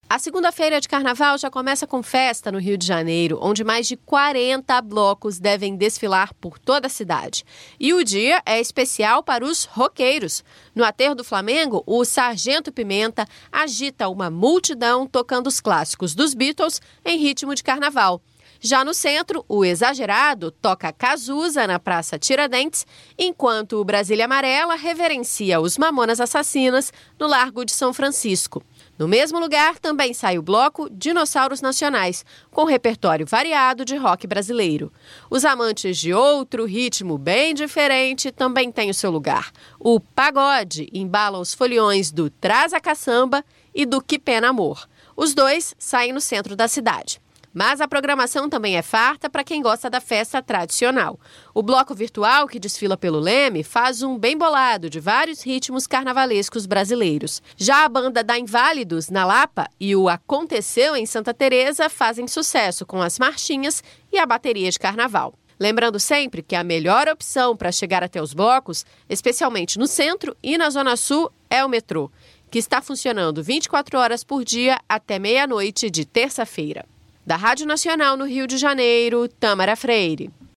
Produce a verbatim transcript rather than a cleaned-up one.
A segunda-feira de carnaval já começa com festa no Rio de Janeiro, onde mais de quarenta blocos devem desfilar por toda a cidade. E o dia é especial para os roqueiros. No Aterro do Flamengo, o Sargento Pimenta agita uma multidão tocando os clássicos dos Beatles em ritmo de carnaval. Já no centro, o Exagerado toca Cazuza na Praça Tiradentes, enquanto o Brasília Amarela reverencia os Mamonas Assassinas no Largo de São Francisco. No mesmo lugar, também sai o bloco Dinossauros Nacionais, com repertório variado de rock brasileiro. Os amantes de outro ritmo bem diferente também têm o seu lugar. O pagode embala os foliões do Traz a Caçamba e do Que Pena Amor. Os dois saem no centro da cidade. Mas a programação também é farta para quem gosta da festa tradicional. O bloco virtual que desfila pelo Leme faz um bem bolado de vários ritmos carnavalescos brasileiros. Já a banda da Inválidos, na Lapa, e o Aconteceu em Santa Teresa fazem sucesso com as marchinhas e a bateria de carnaval. Lembrando sempre que a melhor opção para chegar até os blocos, especialmente no centro e na Zona Sul, é o metrô, que está funcionando vinte e quatro horas por dia até meia-noite de terça-feira. Da Rádio Nacional no Rio de Janeiro, Tâmara Freire.